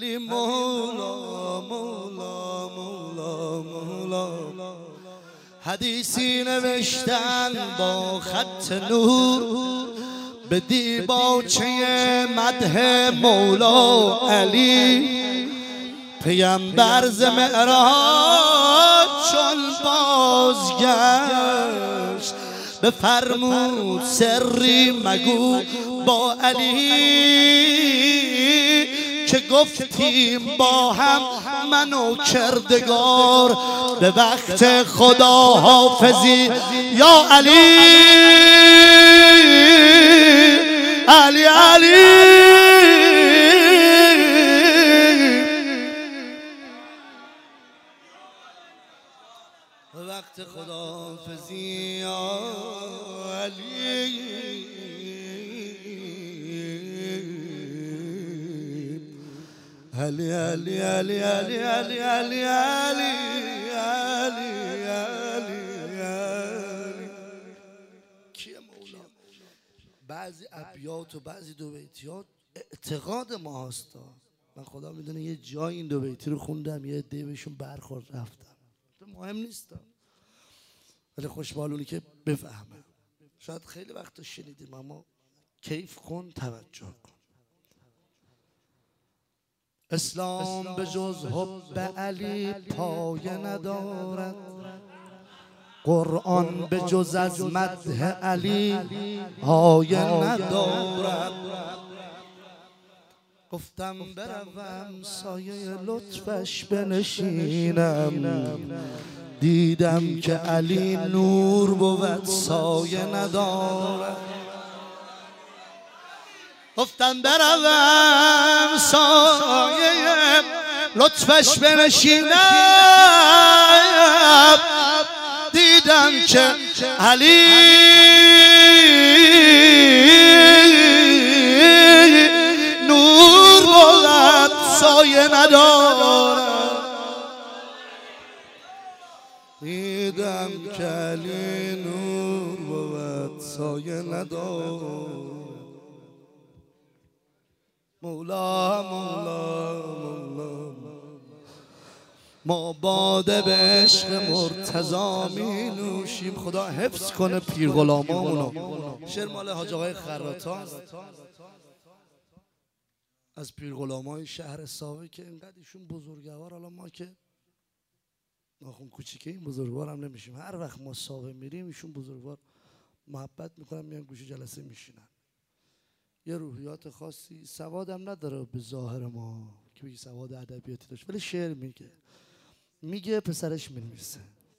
علی مولا مولا مولا مولا. حدیثی نوشتن با خط نور به دیباچه مدح مولا علی. پیامبر ز معراج چون بازگشت بفرمود سری مگو با علی، که گفتیم با هم من و کردگار به وقت خدا حافظی یا علی علی علی. به وقت خدا حافظی یا علی. علی علی علی علی علی علی علی علی علی. کیه مولا؟ بعضی ابیات و بعضی دو بیتیات اعتقاد ما هست. من خدا میدونه یه جای این دو بیتی رو خوندم یه عده بهشون برخورد رفتم، مهم نیست، ولی خوشبالونی که بفهمه. شاید خیلی وقت شنیدیم اما کیف کن، توجه کن. اسلام به جز حب علی پایه ندارد، قرآن به جز از مدح علی آیه ندارد. گفتم بروم سایه لطفش بنشینم، دیدم که علی نور بود سایه ندارد. گفتم بروم سایه لطفش بنشینم، دیدم که علی نور بود سایه ندارد. دیدم که علی نور بود سایه ندارد. مولا مولا مولا. ما باده به عشق مرتضی می نوشیم. خدا حفظ کنه پیر غلامامونو. شعر مال حاج آقای خراطان از پیر غلامای شهر ساوه که اینقدر ایشون بزرگوار. حالا ما که ناخون کوچیکه این بزرگوار هم نمیشیم، هر وقت ما ساوه میریم ایشون بزرگوار محبت میکنن، میان گوشه جلسه میشینن. یه روحیات خاصی، سوادم نداره به ظاهر ما که بگی سواد ادبیاتی داشت، ولی شعر میگه پسرش مینویسه.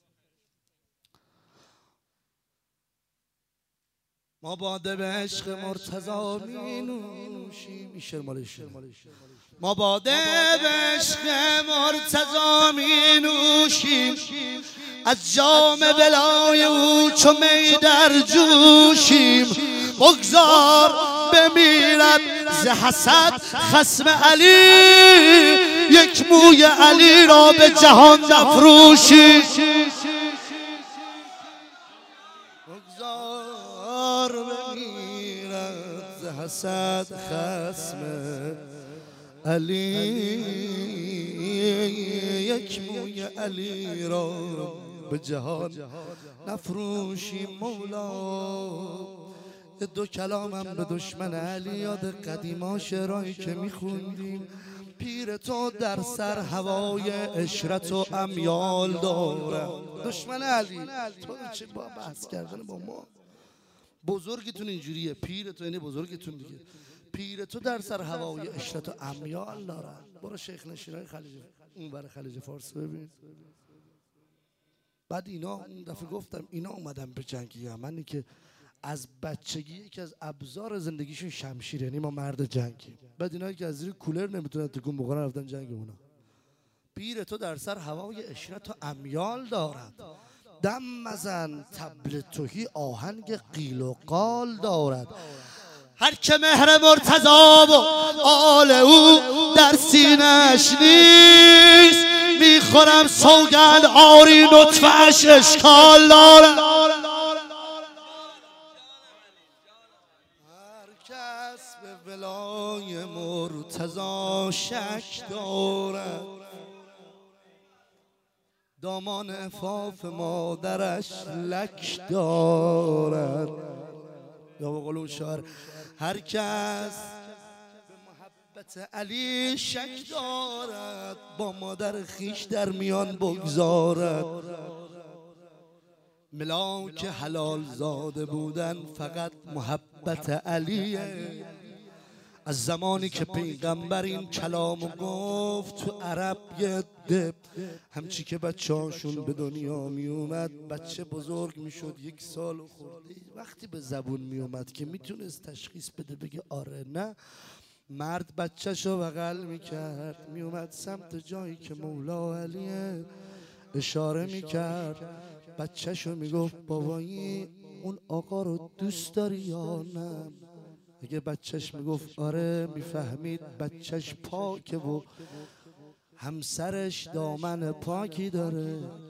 ما باده به عشق مرتضی می نوشیم. این شعر مال ما باده به عشق مرتضی می نوشیم، از جام بلای او چو می در جوشیم. بگذار بمیرد ز حسد خصم علی، یک موی علی را به جهان نفروشی. بگذار بمیرد ز حسد خصم علی، یک موی علی را به جهان نفروشی. مولا دو کلامم به دشمن علی یاد قدیما شعرهایی که میخوندیم. پیر تو در سر هوای عشرت و امیال داره. دشمن علی تو چه با بحث کردن با ما؟ بزرگتون اینجوریه، پیر تو یعنی بزرگتون دیگه. پیر تو در سر هوای عشرت و امیال داره. برو شیخ نشینای خلیج اون بر خلیج فارس ببین. بعد اینا اون دفعه گفتم اینا اومدن به جنگ یمنی که از بچگی یکی از ابزار زندگیشون شمشیر، یعنی ما مرد جنگیم. بعد اینا که از زیر کولر نمیتونن تکون بخورن رفتن جنگ اونا. پیر تو در سر هوای عشرت و امیال دارد، دم مزن طبل تهی آهنگ قیل و قال دارد. هر که مهر مرتضی و آل او در سینه‌اش نیست، میخورم سوگند آری نطفه‌اش اشکال دارد. هر کس به ولای مرتضی شک دارد، دامان عفاف مادرش لک دارد. یا به قول اون شاعر هر کس به محبت علی شک دارد، با مادر خیش در میان بگذارد. ملاک حلال زاده بودن فقط محبت علیه. از زمانی که پیغمبر این کلامو گفت تو عرب یه عده همچی که بچه‌هاشون به دنیا می اومد، بچه بزرگ میشد 1 سال خورده، وقتی به زبون می اومد که میتونست تشخیص بده بگه آره نه، مرد بچه‌شو بغل میکرد میومد سمت جایی که مولا علیه، اشاره میکرد، بچه‌شو میگفت بابایی اون آقا رو دوست داری یا نه؟ اگه بچهش میگفت آره، میفهمید بچهش پاکه و همسرش دامن پاکی داره.